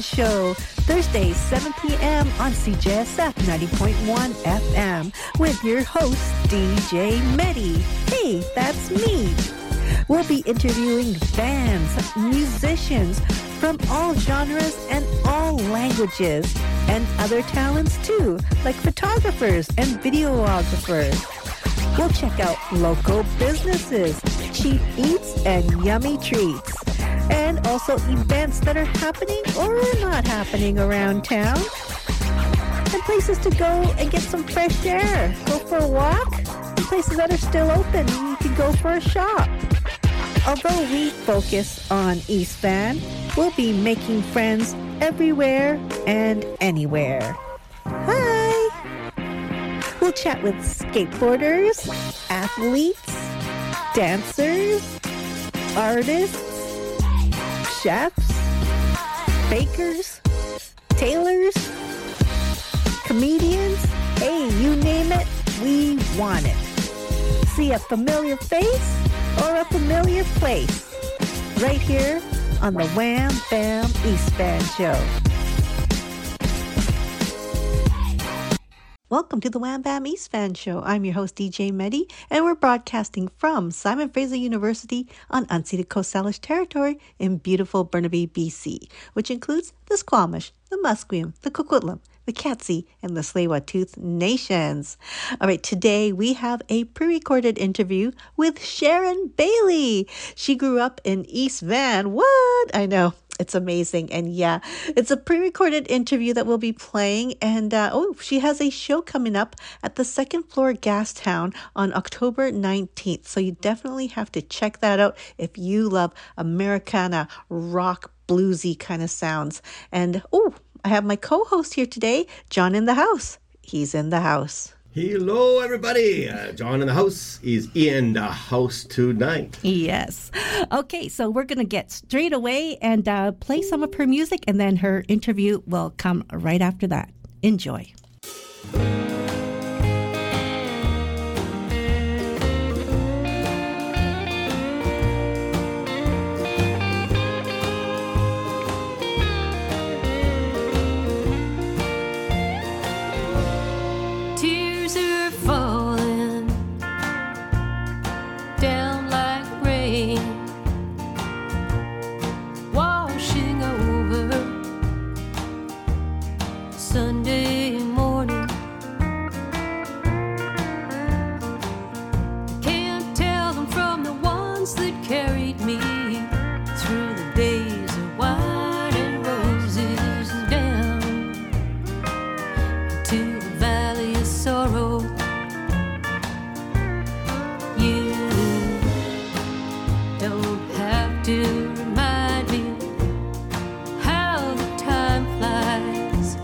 Show, Thursdays, 7 p.m. on CJSF 90.1 FM with your host, DJ Medi. Hey, that's me. We'll be interviewing bands, musicians from all genres and all languages, and other talents too, like photographers and videographers. We'll check out local businesses, cheap eats, and yummy treats. And also events that are happening or not happening around town. And places to go and get some fresh air. Go for a walk. And places that are still open. You can go for a shop. Although we focus on East Van, we'll be making friends everywhere and anywhere. Hi! We'll chat with skateboarders, athletes, dancers, artists, chefs, bakers, tailors, comedians. Hey, you name it, we want it. See a familiar face or a familiar place right here on the Wham Bam East Van Show. Welcome to the Wham Bam East Van Show. I'm your host, DJ Medi, and we're broadcasting from Simon Fraser University on unceded Coast Salish territory in beautiful Burnaby, BC, which includes the Squamish, the Musqueam, the Coquitlam, the Katzie, and the Tsleil-Waututh nations. All right, today we have a pre-recorded interview with Sharon Bailey. She grew up in East Van. What? I know. It's amazing. And yeah, it's a pre-recorded interview that we'll be playing. And she has a show coming up at the Second Floor Gastown on October 19th. So you definitely have to check that out if you love Americana, rock, bluesy kind of sounds. And I have my co-host here today, John in the house. He's in the house. Hello, everybody. John in the house is in the house tonight. Yes. Okay, so we're going to get straight away and play some of her music, and then her interview will come right after that. Enjoy. Sunday morning, can't tell them from the ones that carried me through the days of wine and roses down to the valley of sorrow. You don't have to remind me how the time flies.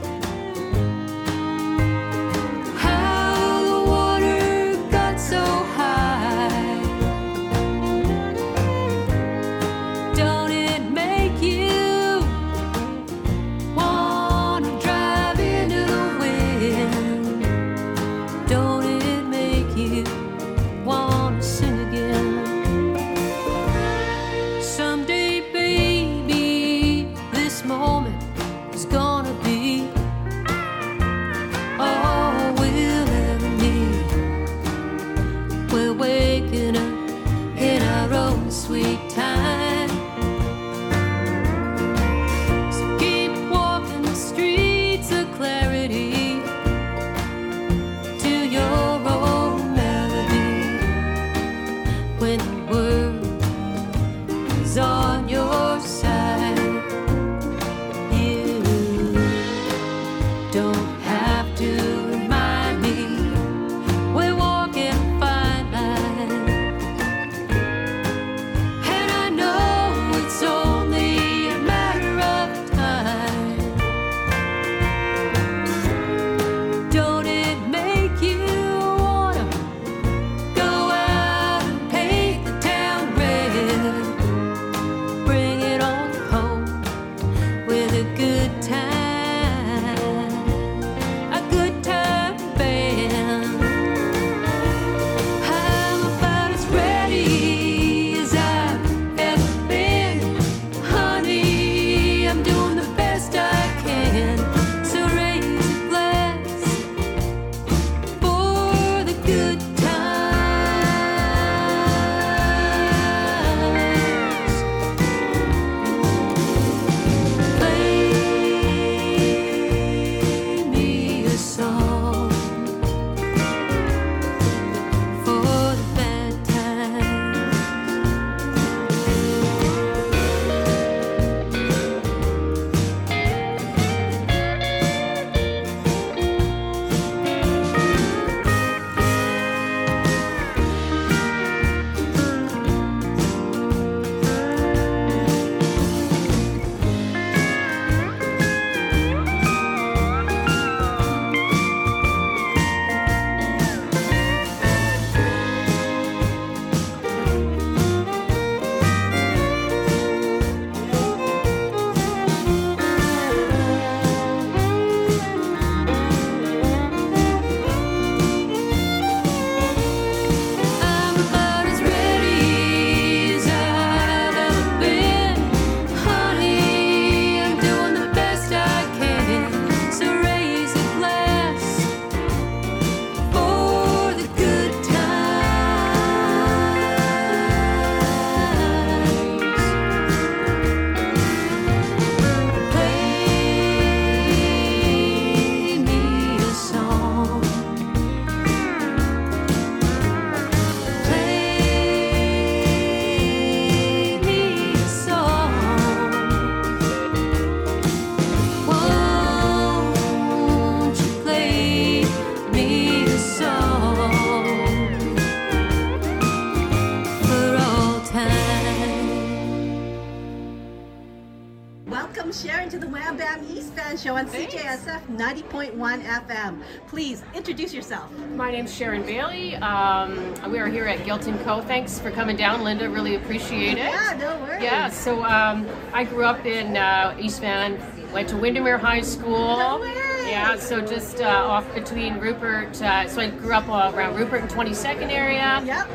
welcome Sharon to the Wham Bam East Fan Show on Thanks. CJSF 90.1 FM. Please introduce yourself. My name's Sharon Bailey. We are here at Gilton Co. Thanks for coming down, Linda. Really appreciate it. Yeah, no worries. Yeah, so I grew up in East Van, went to Windermere High School. No way. Yeah, so just off between Rupert. So I grew up around Rupert and 22nd area. Yep.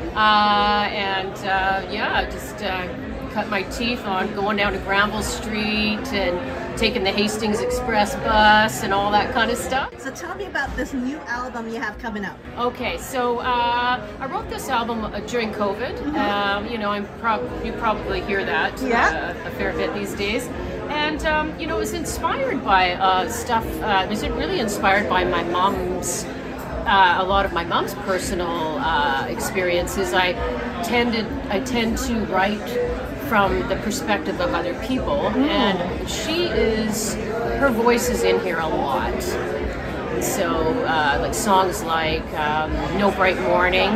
Just cut my teeth on going down to Granville Street and taking the Hastings Express bus and all that kind of stuff. So tell me about this new album you have coming up. Okay, so I wrote this album during COVID. You probably hear that a fair bit these days. And, it was inspired by stuff, it was really inspired by my mom's, a lot of my mom's personal experiences. I tend to write from the perspective of other people, and her voice is in here a lot. So, like songs like No Bright Morning.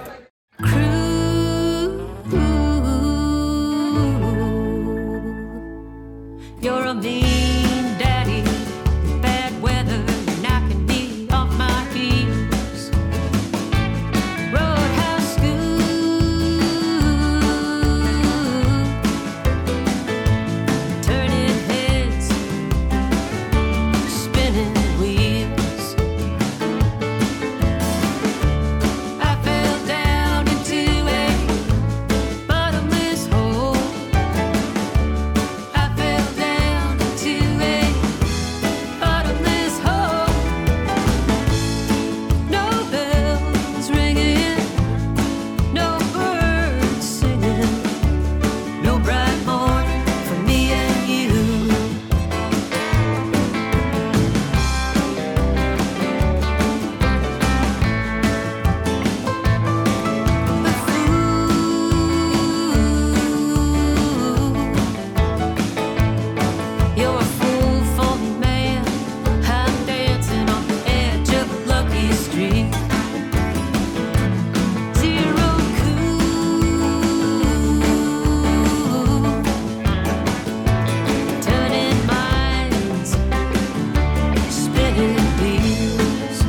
You're a mean daddy, bad weather, knocking me off my heels. Roadhouse school, turning heads, spinning wheels. I fell down into a bottomless hole. I fell down into a bottomless hole. No bells ringing, no birds singing, no bright morning for me and you. A fool. You're a fool for me, man. I'm dancing on the edge of a lucky street. Zero cool, turning minds, spinning wheels.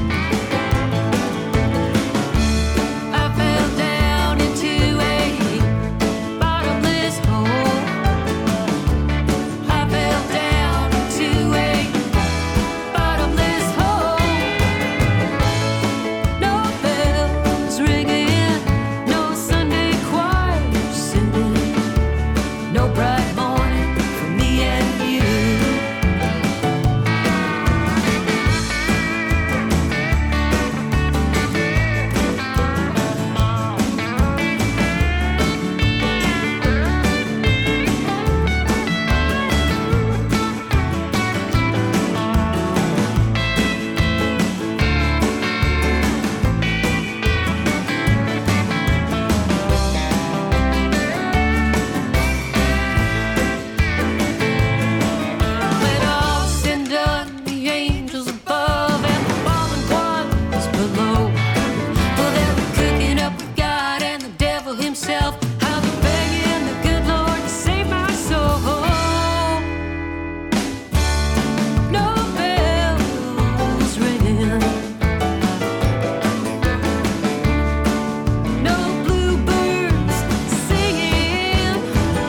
I fell down into a bottomless hole. I fell down into a bottomless hole. No bells ringing, no Sunday choir singing, no bright morning for me and you. When all's said and done, the angels above and the fallen ones below, well, they'll be cooking up with God and the devil himself. I'll be begging the good Lord to save my soul. No bells ringing, no bluebirds singing,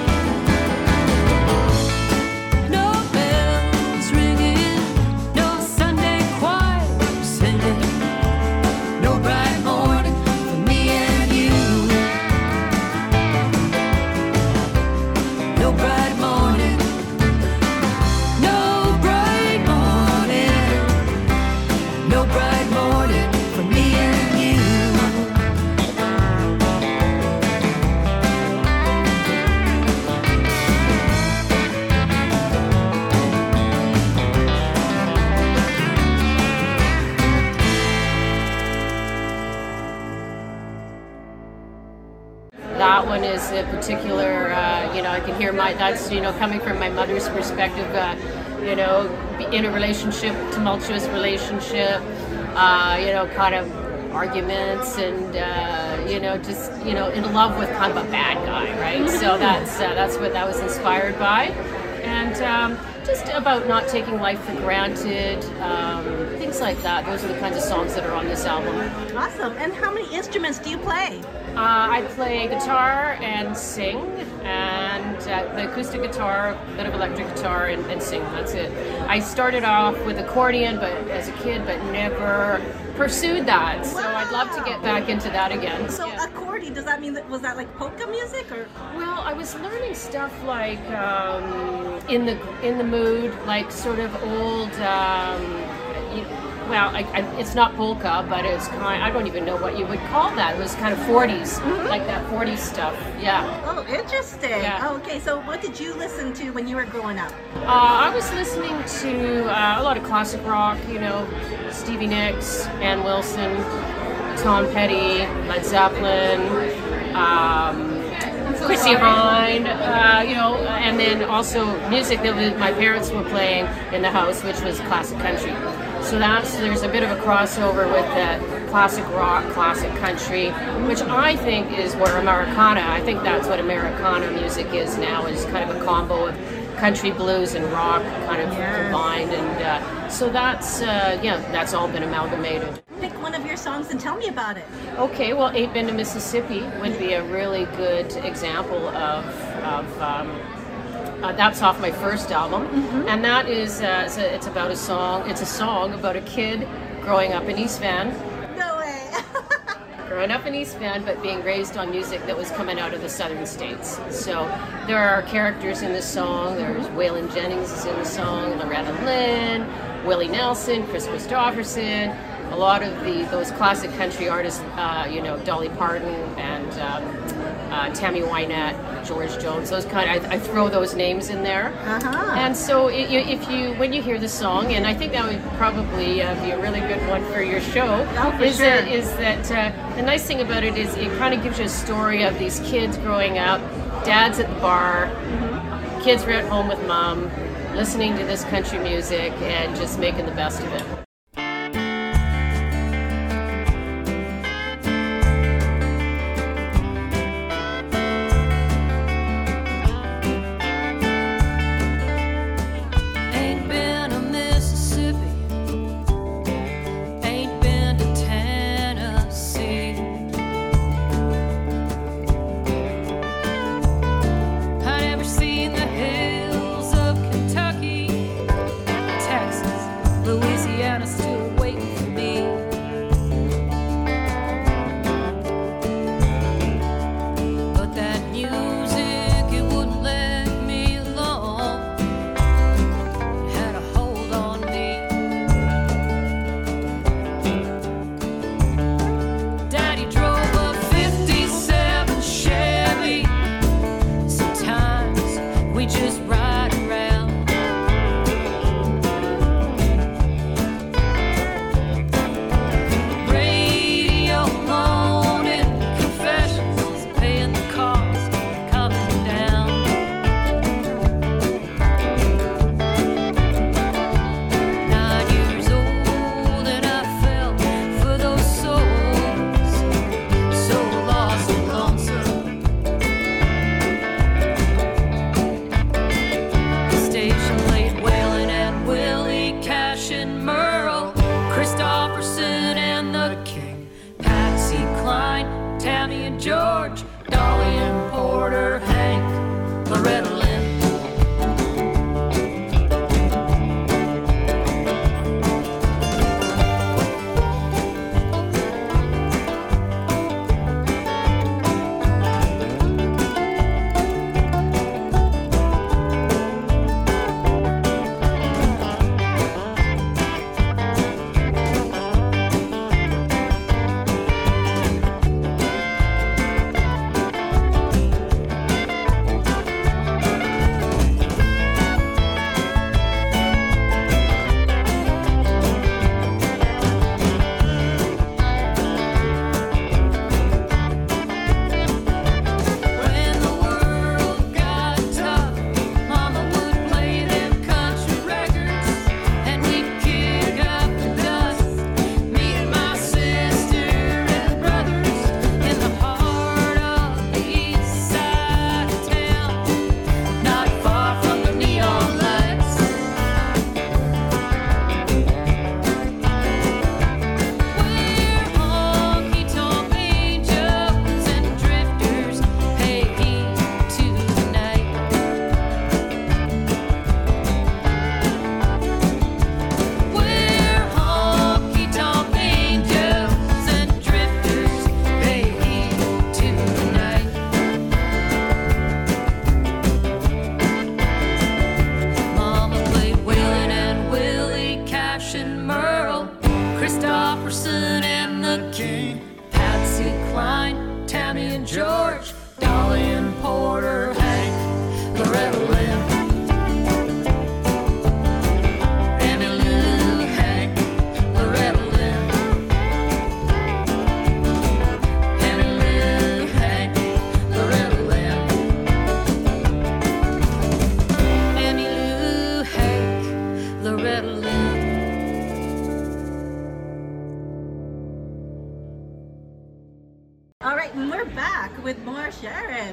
no bells ringing, no Sunday choir singing, no bright morning for me and you. No bright morning, no bright morning, no bright morning for me and you. That one is a particular, I can hear that's, coming from my mother's perspective, in a relationship, tumultuous relationship, kind of arguments and, in love with kind of a bad guy, right? So that's what that was inspired by. And just about not taking life for granted, things like that. Those are the kinds of songs that are on this album. Awesome. And how many instruments do you play? I play guitar and sing, and the acoustic guitar, a bit of electric guitar, and sing. That's it. I started off with accordion, but as a kid, but never pursued that. So I'd love to get back into that again. So accordion, does that mean was that like polka music or? Well, I was learning stuff like in the mood, like sort of old. It's not polka, but it's kind. I don't even know what you would call that. It was kind of 40s, like that 40s stuff. Yeah. Oh, interesting. Yeah. Oh, okay, so what did you listen to when you were growing up? I was listening to a lot of classic rock. Stevie Nicks, Ann Wilson, Tom Petty, Led Zeppelin. Chrissy Hynde, and then also music that my parents were playing in the house, which was classic country. So there's a bit of a crossover with the classic rock, classic country, which I think is where Americana. I think that's what Americana music is now, is kind of a combo of country, blues, and rock kind of combined, and so that's all been amalgamated. Pick one of your songs and tell me about it. Okay, well, Ain't Been to Mississippi would be a really good example of that's off my first album, and that is it's about a song. It's a song about a kid growing up in East Van. No way. Growing up in East Van, but being raised on music that was coming out of the southern states. So there are characters in the song. There's Waylon Jennings is in the song, Loretta Lynn, Willie Nelson, Chris Christopherson. A lot of those classic country artists, Dolly Parton and Tammy Wynette, George Jones, those kind of, I throw those names in there. And so when you hear the song, and I think that would probably be a really good one for your show, is that the nice thing about it is it kind of gives you a story of these kids growing up, dad's at the bar, kids are at home with mom, listening to this country music and just making the best of it. Louisiana.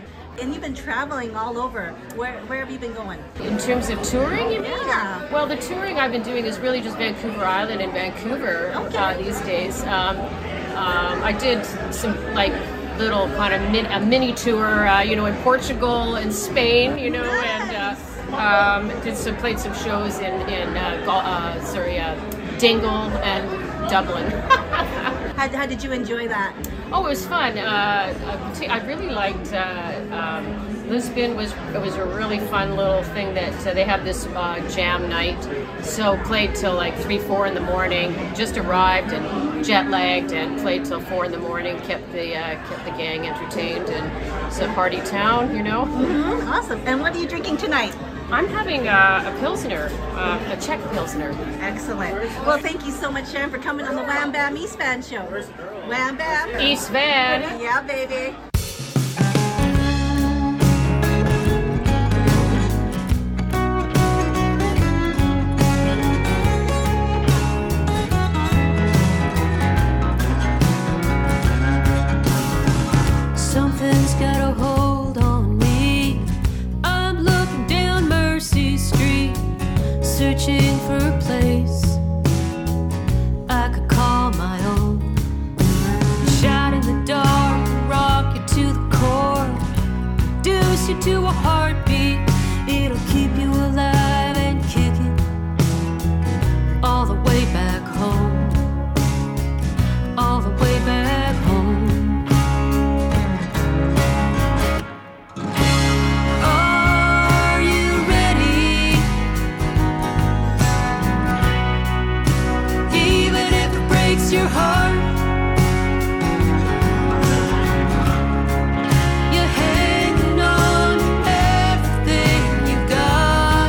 And you've been traveling all over. Where have you been going? In terms of touring, you mean? Yeah. Well, the touring I've been doing is really just Vancouver Island and Vancouver these days. I did some like little kind of a mini tour, in Portugal and Spain, and played some shows in Dingle and Dublin. How did you enjoy that? Oh, it was fun. I really liked Lisbon. It was a really fun little thing that they have this jam night. So played till like 3-4 in the morning. Just arrived and jet lagged and played till 4 in the morning. Kept the gang entertained, and it's a party town, Mm-hmm. Awesome. And what are you drinking tonight? I'm having a Pilsner, a Czech Pilsner. Excellent. Well, thank you so much, Sharon, for coming on the Wham Bam East Van show. Wham Bam. East Van. Yeah, baby. Something's got a hold on me. I'm looking down Mercy Street, searching for a place I could call my own. Shot in the dark, rock you to the core, reduce you to a heartbeat. It'll keep you alive and kicking all the way back home, all the way back home. Are you ready? Even if it breaks your heart, you're hanging on to everything you got.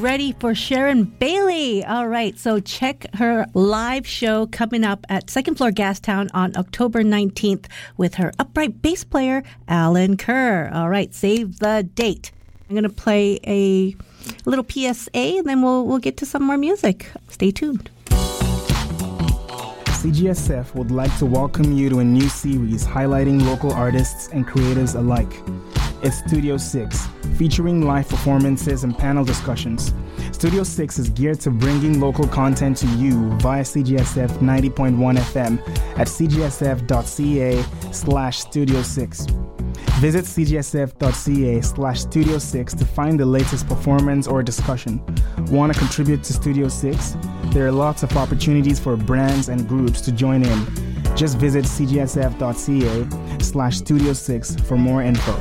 ready for Sharon Bailey? All right, so check her live show coming up at Second Floor Gastown on October 19th with her upright bass player, Alan Kerr. All right, save the date. I'm going to play a little PSA, and then we'll get to some more music. Stay tuned. CGSF would like to welcome you to a new series highlighting local artists and creatives alike. It's Studio 6, featuring live performances and panel discussions. Studio 6 is geared to bringing local content to you via CGSF 90.1 FM at cgsf.ca/Studio 6. Visit cgsf.ca/Studio 6 to find the latest performance or discussion. Want to contribute to Studio 6? There are lots of opportunities for brands and groups to join in. Just visit cgsf.ca/Studio 6 for more info.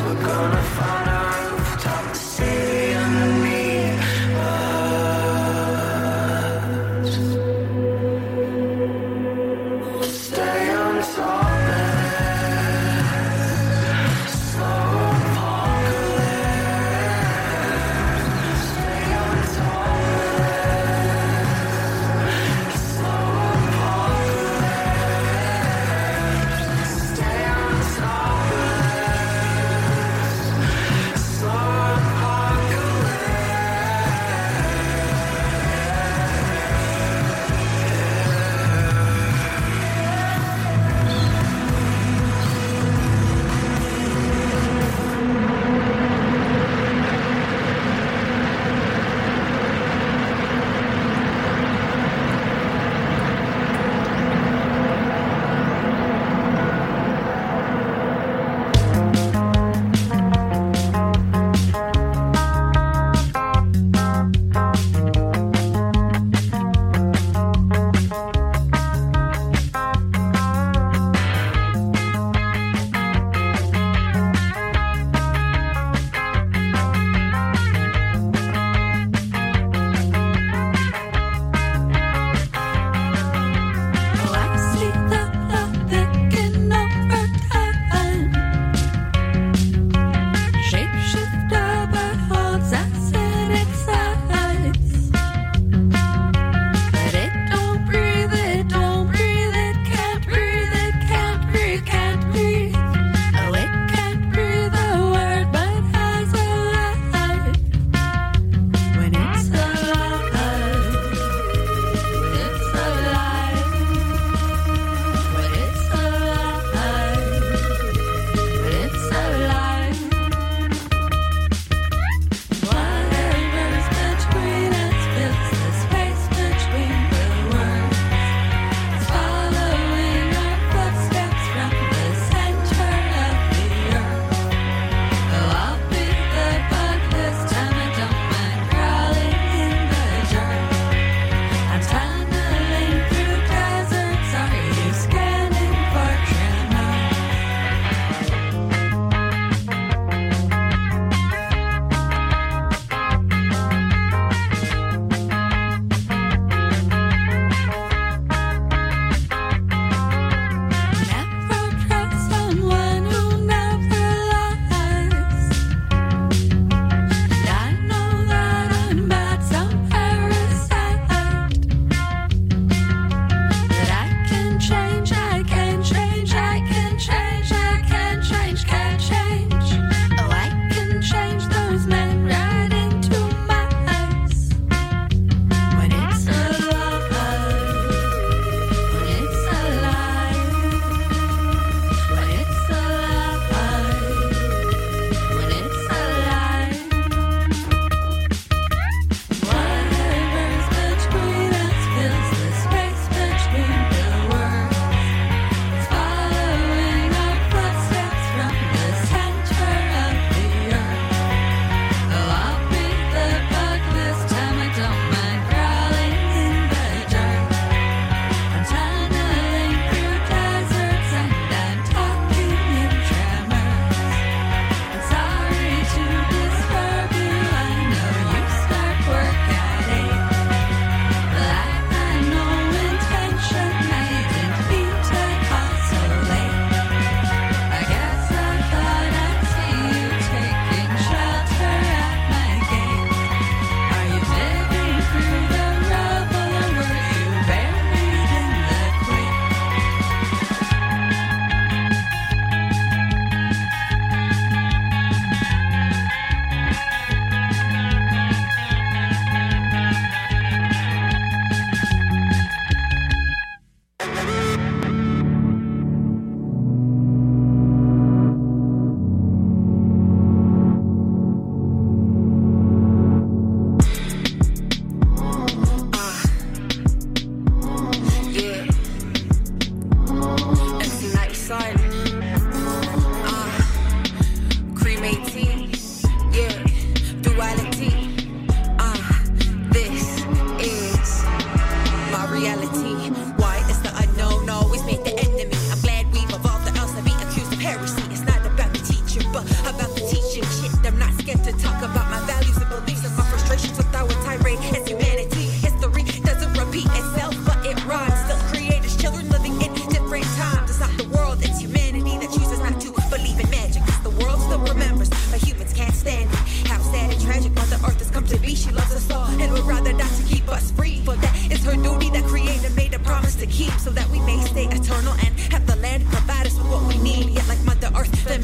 Find a rooftop, the city underneath.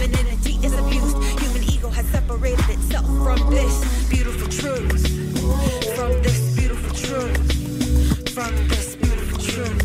femininity is abused. Human ego has separated itself from this beautiful truth. From this beautiful truth. From this beautiful truth.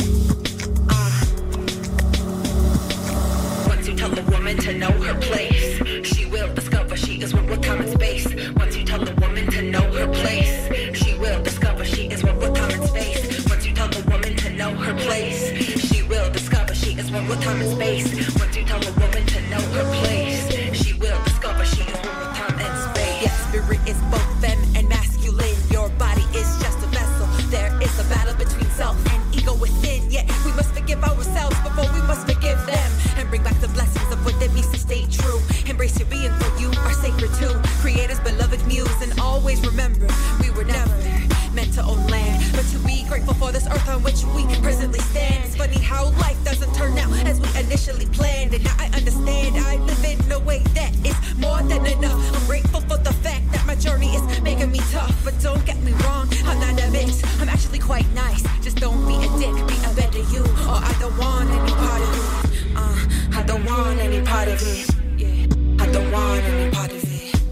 Once you tell a woman to know her place, she will discover she is one with time and space. Once you tell a woman to know her place, she will discover she is one with time and space. Once you tell a woman to know her place, she will discover she is one with time and space. Once you tell a woman to know her place, she will discover she is one with time and space. Yes, spirit is both femme and masculine. Your body is just a vessel. There is a battle between self and ego within. Yet we must forgive ourselves before we must forgive them, and bring back the blessings of what it means to stay true. Embrace your being, for you are sacred too. Creator's beloved muse, and always remember we were never meant to own land, but to be grateful for this earth on which we presently stand. It's funny how life doesn't turn out as we initially planned, and now I understand I live in a way that is more than enough. I'm grateful for the fact that my journey is making me tough, but don't get me wrong, I'm not a mix. I'm actually quite nice. Just don't be a dick, be a better you, or I don't want any part of it. I don't want any part of it. Yeah, I don't want any part of it.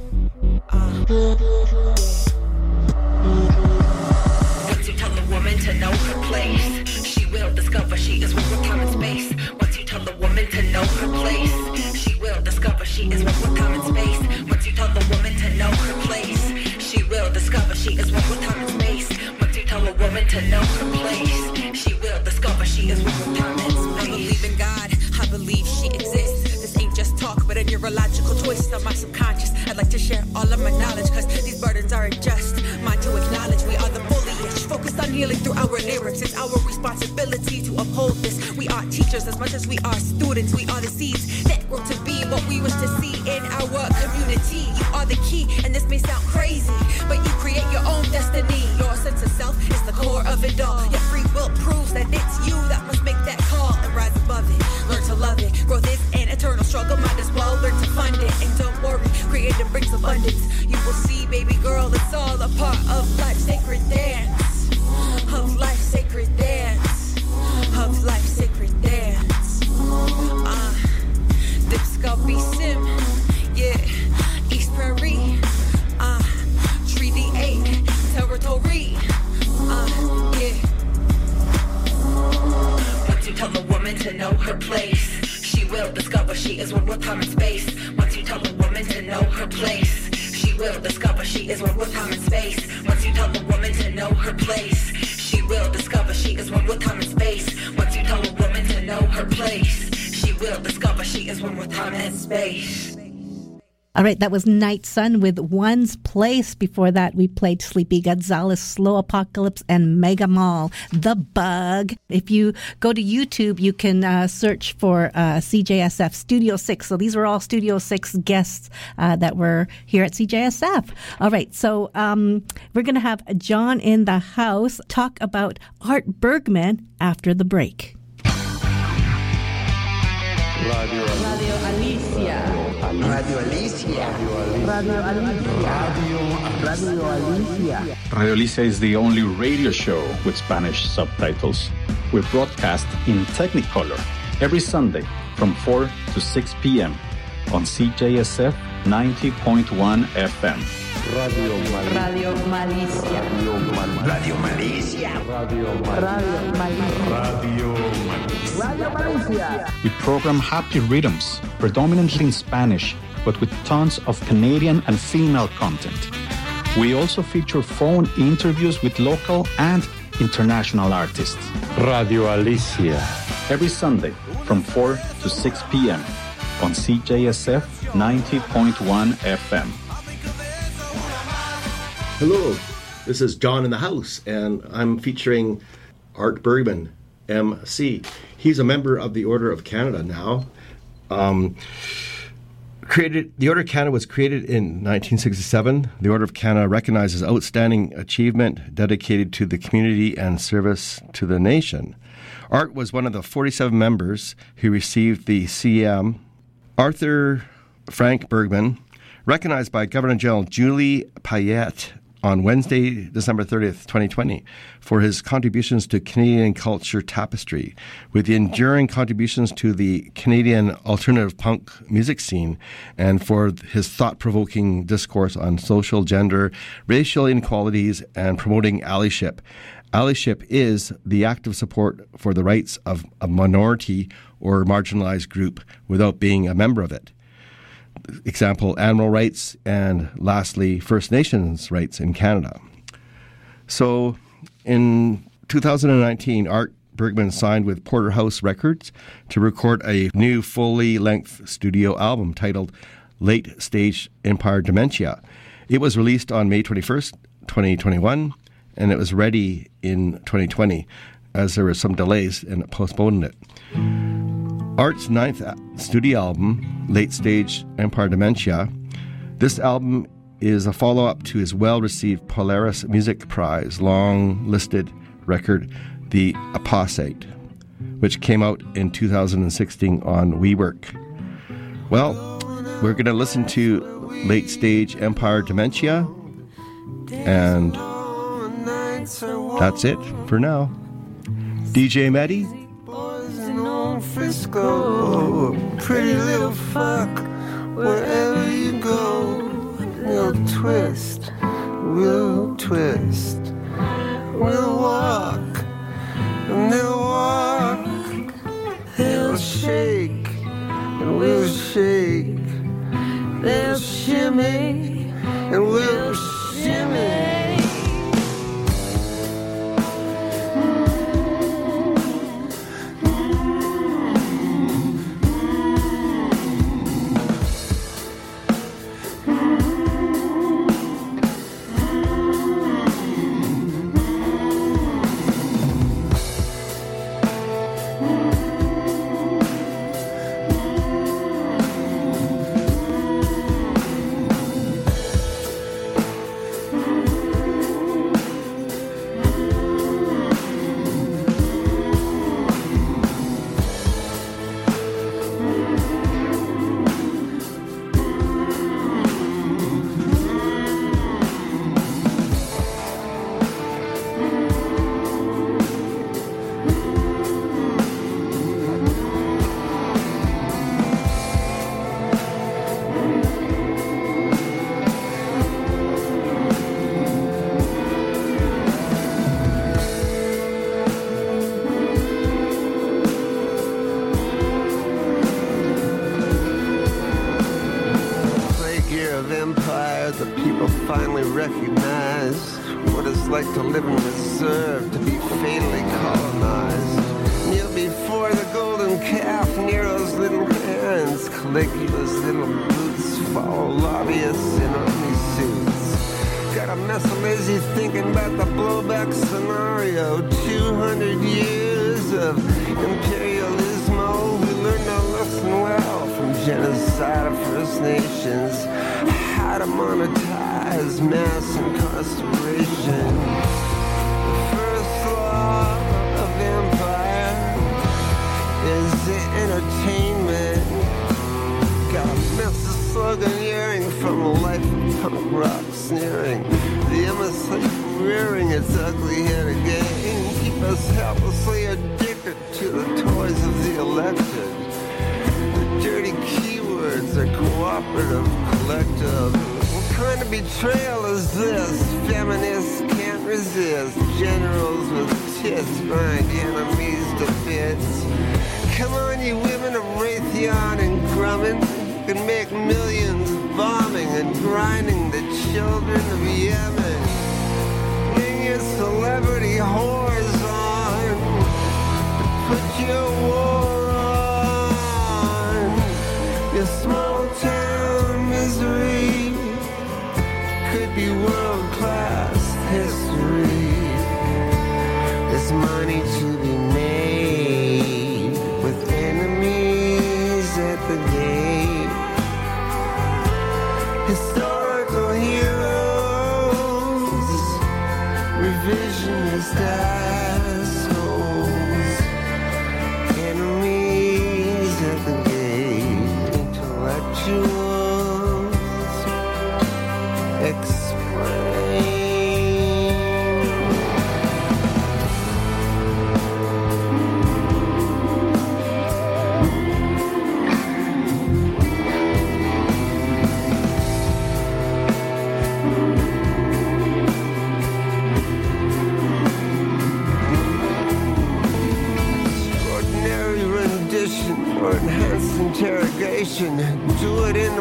Once you tell a woman to know her place, she will discover she is one with time and space. Once you tell a woman to know her place, she will discover she is one with time and space. Once you tell the woman to know her place, she will discover she is one with time and space. Once you tell a woman to know her place, she will discover she is one with time and space. I believe in God, I believe she exists. This ain't just talk, but a neurological twist on my subconscious. I'd like to share all of my knowledge, cause these burdens aren't just mine to acknowledge. We are the foliage, focused on healing through our lyrics. It's our responsibility to uphold this. We are teachers as much as we are students. We are the seeds that grow to be what we wish to see in our community. You are the key, and this may sound crazy, but you create your own destiny. Your sense of self is the core of it all. Your free will proves that it's you that must make that call and rise above it. Learn to love it. Growth is an eternal struggle. Might as well learn to fund it. And don't worry, creative brings abundance. You will see, baby girl, it's all a part of life's sacred dance. Of life's sacred dance. Of life's sacred dance. Dipscopy Sim, yeah. East Prairie, Treaty 8, territory, yeah. Once you tell a woman to know her place, she will discover she is one with time and space. Once you tell a woman to know her place, she will discover she is one with time and space. Once you tell a woman to know her place, she will discover she is one with time and space. Once you tell a woman to know her place, she will discover she is one with time and space. All right, that was Night Sun with One's Place. Before that, we played Sleepy Gonzalez, Slow Apocalypse, and Mega Mall, The Bug. If you go to YouTube, you can search for CJSF Studio 6. So these were all Studio 6 guests that were here at CJSF. All right, so we're going to have John in the house talk about Art Bergman after the break. Radio Alicia. Radio Alicia. Radio Alicia. Radio Alicia is the only radio show with Spanish subtitles. We broadcast in Technicolor every Sunday from 4 to 6 p.m. on CJSF 90.1 FM. Radio Malicia. Radio Malicia. Radio Malicia. Radio Malicia. Radio Malicia. We program happy rhythms, predominantly in Spanish, but with tons of Canadian and female content. We also feature phone interviews with local and international artists. Radio Alicia. Every Sunday from 4 to 6 p.m. on CJSF 90.1 FM. Hello, this is John in the house, and I'm featuring Art Bergman, MC. He's a member of the Order of Canada now. The Order of Canada was created in 1967. The Order of Canada recognizes outstanding achievement dedicated to the community and service to the nation. Art was one of the 47 members who received the CM. Arthur Frank Bergman, recognized by Governor General Julie Payette on Wednesday, December 30th, 2020, for his contributions to Canadian culture tapestry, with the enduring contributions to the Canadian alternative punk music scene, and for his thought-provoking discourse on social, gender, racial inequalities, and promoting allyship. Allyship is the active support for the rights of a minority or marginalized group without being a member of it. Example, animal rights, and lastly, First Nations rights in Canada. So in 2019, Art Bergman signed with Porterhouse Records to record a new fully length studio album titled Late Stage Empire Dementia. It was released on May 21st, 2021, and it was ready in 2020 as there were some delays and it postponed it. Art's ninth studio album, Late Stage Empire Dementia. This album is a follow-up to his well-received Polaris Music Prize long-listed record, The Apostate, which came out in 2016 on WeWork. Well, we're going to listen to Late Stage Empire Dementia, and that's it for now. DJ Mehdi? Frisco, pretty little fuck, wherever you go, we'll twist, we'll walk, and they'll walk, they'll shake, and we'll shake, they'll shimmy, and we'll shimmy. Explain.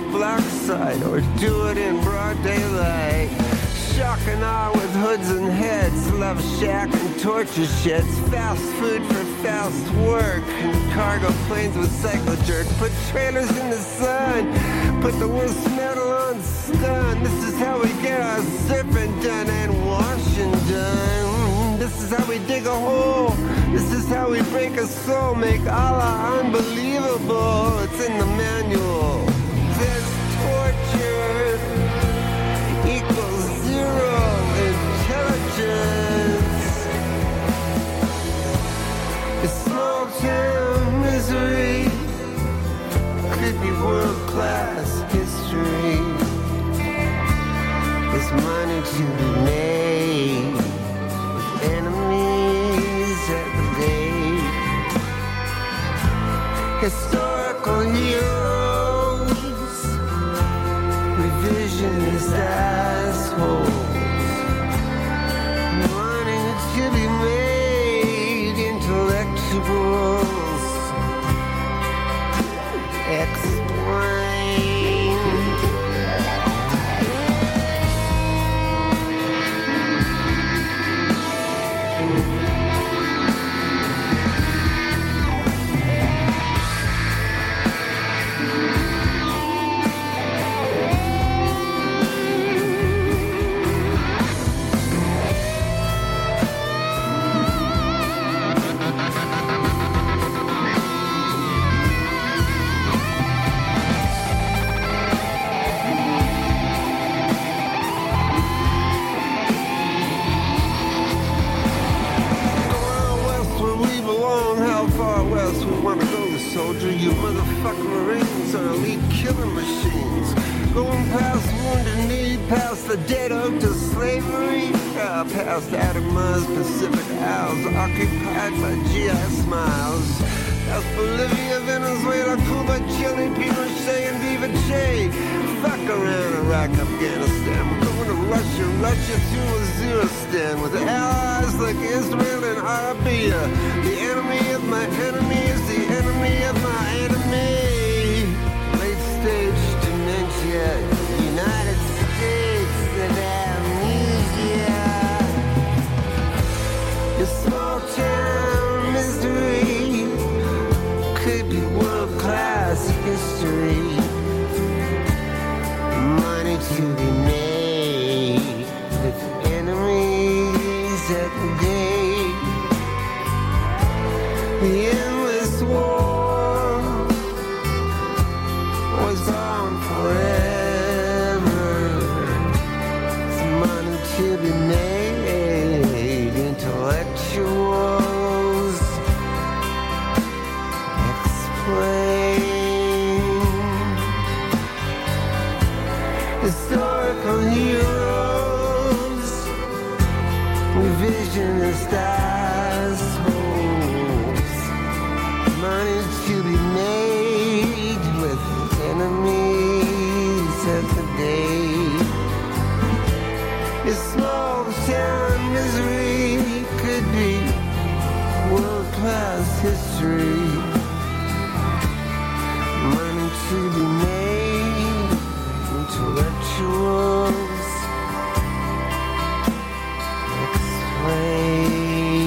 a black site or do it in broad daylight. Shock and awe with hoods and heads, love shack and torture sheds, fast food for fast work, and cargo planes with cycle jerk. Put trailers in the sun, put the worst metal on stun. This is how we get our surfing done and washing done. This is how we dig a hole. This is how we break a soul, make Allah unbelievable. It's in the manual. This torture equals zero intelligence. This small town misery could be world-class history. There's money to be made with enemies at the gate. Historical heroes, revisionist assholes, wanting to be made intellectuals. Explain. Soldier, you motherfucking Marines are elite killing machines. Going past wounded need, past the dead oak to slavery, past Adama's Pacific Isles, occupied by GI smiles. Past Bolivia, Venezuela, Cuba, Chile, Pinochet, and Viva Che. Fuck around Iraq, Afghanistan. We're going to Russia, Russia to Waziristan, with allies like Israel and Arabia. The enemy of my enemy is the enemy of my enemy. Late stage dementia, United States of amnesia. Your small town misery could be world-class history. Money to be made with enemies at the gate. The endless war was on forever. It's money to be made, intellectuals explain. Historical heroes, revisionist assholes. Money to be made with enemies at the gate. This small town misery could be world-class history. Money to be made, intellectuals explain.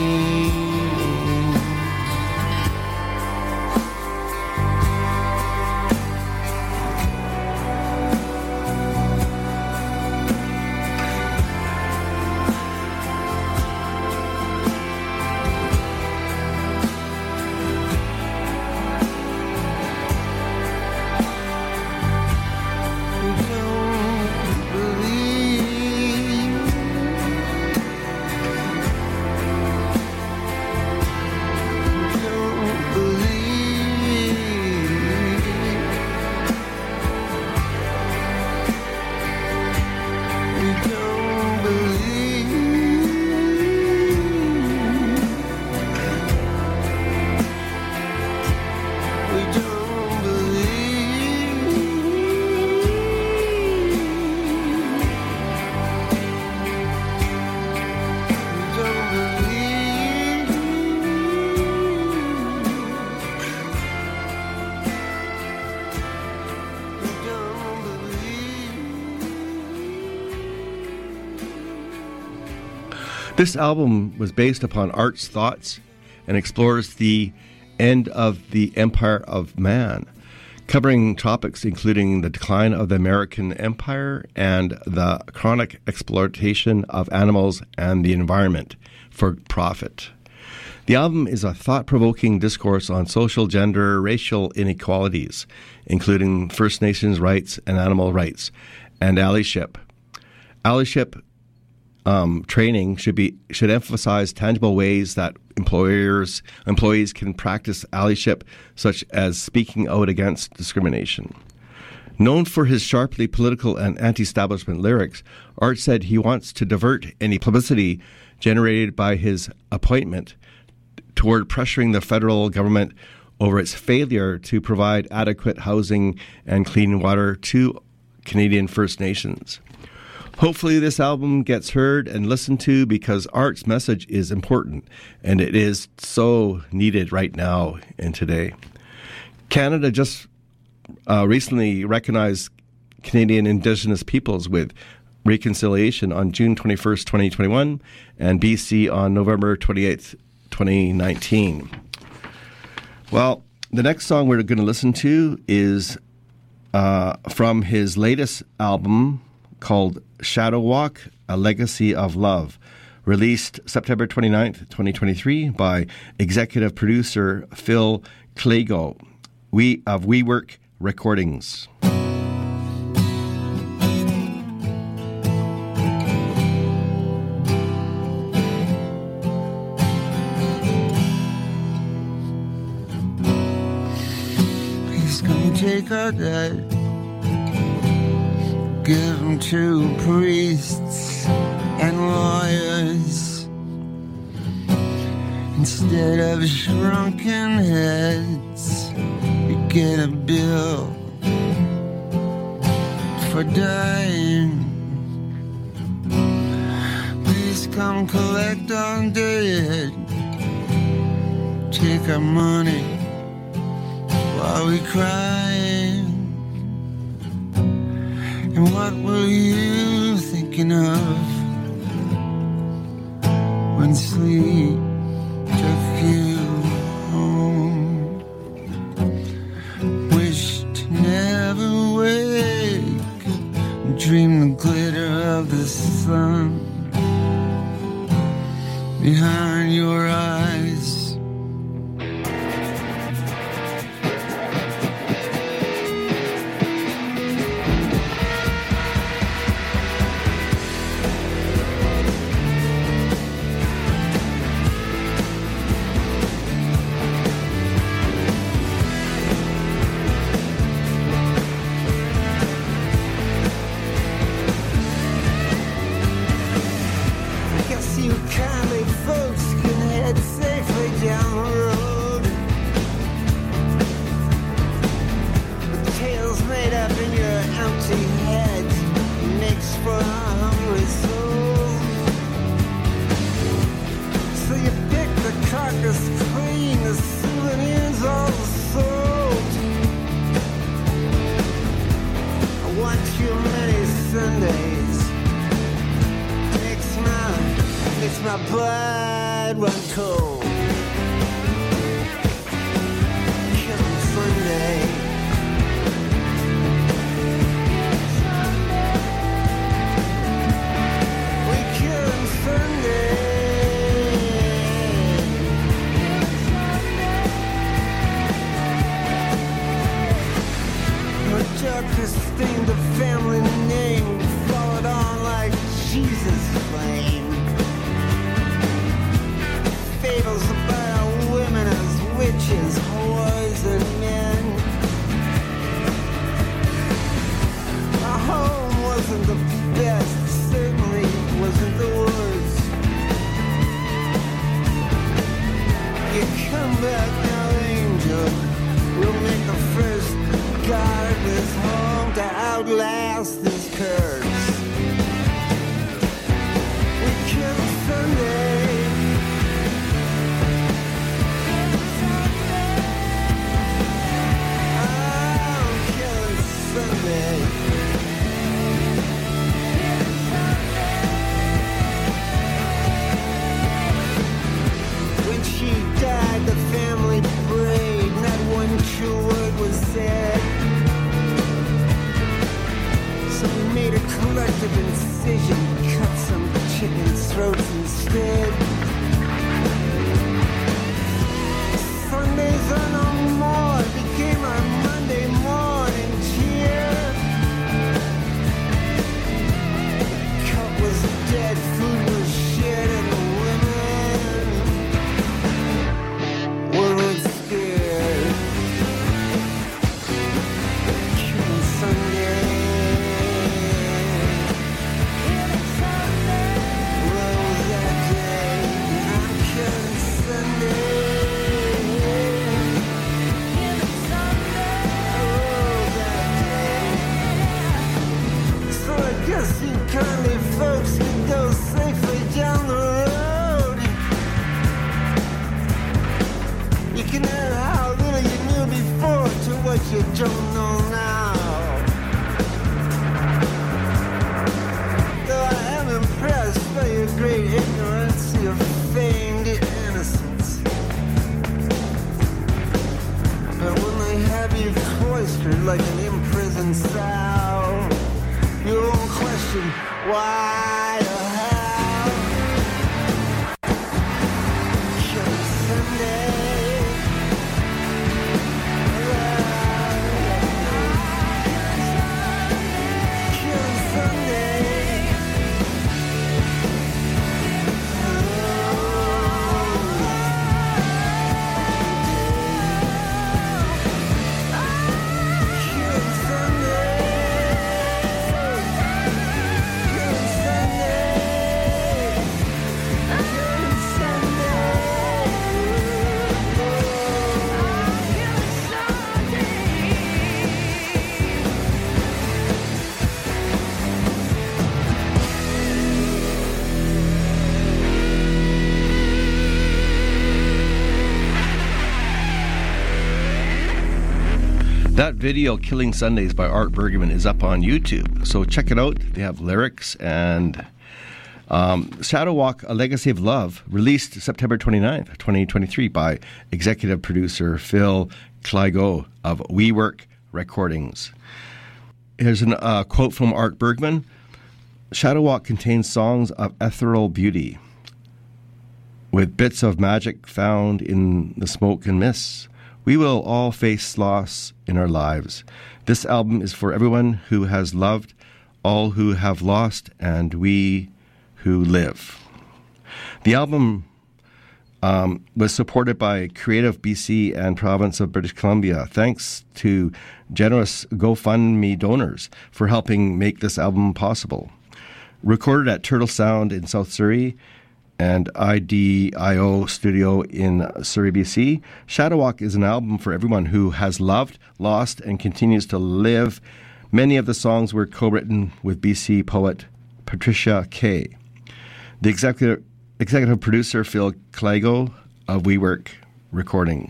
This album was based upon Art's thoughts and explores the end of the empire of man, covering topics including the decline of the American empire and the chronic exploitation of animals and the environment for profit. The album is a thought-provoking discourse on social, gender, racial inequalities, including First Nations rights and animal rights, and allyship. Allyship training should emphasize tangible ways that employees can practice allyship, such as speaking out against discrimination. Known for his sharply political and anti-establishment lyrics, Art said he wants to divert any publicity generated by his appointment toward pressuring the federal government over its failure to provide adequate housing and clean water to Canadian First Nations. Hopefully this album gets heard and listened to because Art's message is important, and it is so needed right now and today. Canada just recently recognized Canadian Indigenous peoples with reconciliation on June 21st, 2021, and BC on November 28th, 2019. Well, the next song we're going to listen to is from his latest album called Shadow Walk, A Legacy of Love, released September 29th, 2023 by executive producer Phil Clago of WeWork Recordings. Take our dead, give them to priests and lawyers instead of shrunken heads. You get a bill for dying. Please come collect our dead. Take our money while we crying. And what were you thinking of when sleep took you home? Wish to never wake and dream the glitter of the sun behind your eyes. So we made a collective incision, cut some chicken's throats instead. Sundays are no more, it became our Monday morning cheer. The cup was dead, food was shared, and the women weren't scared. Killing Sunday. What was that day? I'm killing Sunday. I guess you kindly folks could go safely down the road. You can add how little you knew before to what you don't know now. Though I am impressed by your great ignorance, your feigned innocence. But when they have you cloistered like an imprisoned sow, you won't question why or how. Killing Sunday. Killing Sunday. Killing Sunday. That video, Killing Sundays by Art Bergman, is up on YouTube. So check it out. They have lyrics. And Shadow Walk, A Legacy of Love, released September 29th, 2023 by executive producer Phil Kligo of WeWork Recordings. Here's a quote from Art Bergman. Shadow Walk contains songs of ethereal beauty with bits of magic found in the smoke and mists. We will all face loss in our lives. This album is for everyone who has loved, all who have lost, and we who live. The album was supported by Creative BC and Province of British Columbia, thanks to generous GoFundMe donors for helping make this album possible. Recorded at Turtle Sound in South Surrey and IDIO Studio in Surrey, BC, Shadow Walk is an album for everyone who has loved, lost, and continues to live. Many of the songs were co-written with BC poet Patricia Kay. The executive producer, Phil Kligo of WeWork Recording.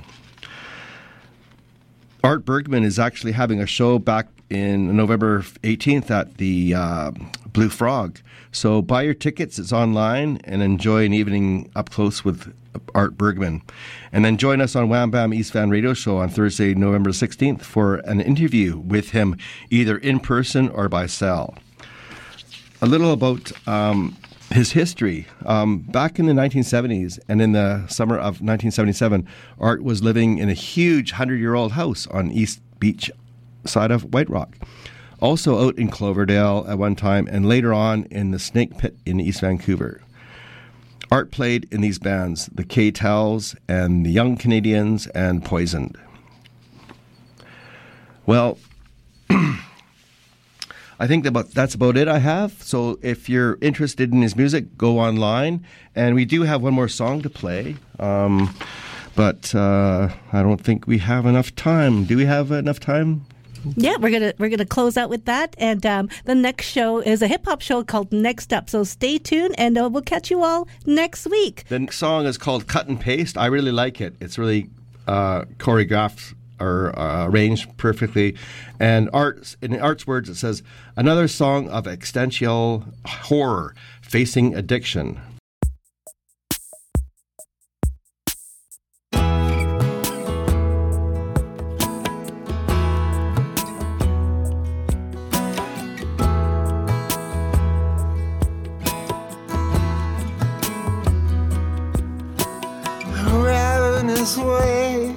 Art Bergman is actually having a show back in November 18th at the Blue Frog. So buy your tickets. It's online and enjoy an evening up close with Art Bergman. And then join us on Wham Bam East Van Radio Show on Thursday, November 16th for an interview with him, either in person or by cell. A little about his history. Back in the 1970s and in the summer of 1977, Art was living in a huge 100-year-old house on East Beach side of White Rock. Also out in Cloverdale at one time, and later on in the Snake Pit in East Vancouver. Art played in these bands, the K-Tels and the Young Canadians and Poisoned. Well, I think that's about it I have. So if you're interested in his music, go online. And we do have one more song to play. But I don't think we have enough time. Do we have enough time? Yeah, we're gonna close out with that, and the next show is a hip hop show called Next Up. So stay tuned, and we'll catch you all next week. The next song is called Cut and Paste. I really like it. It's really choreographed or arranged perfectly. And in Art's words, it says, "Another song of existential horror facing addiction." this wave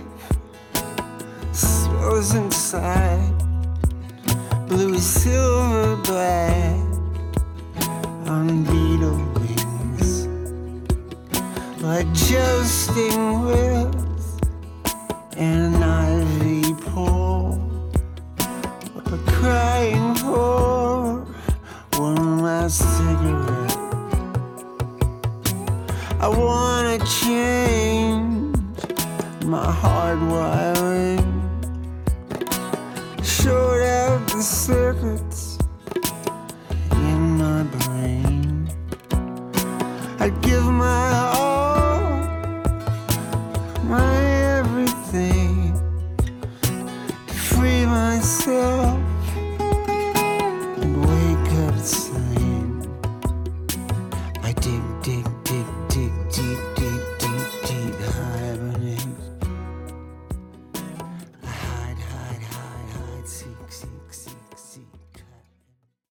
swells inside, blue, silver, black, on beetle wings, like jousting with an ivy pole, or crying for one last cigarette. I wanna change my hardwired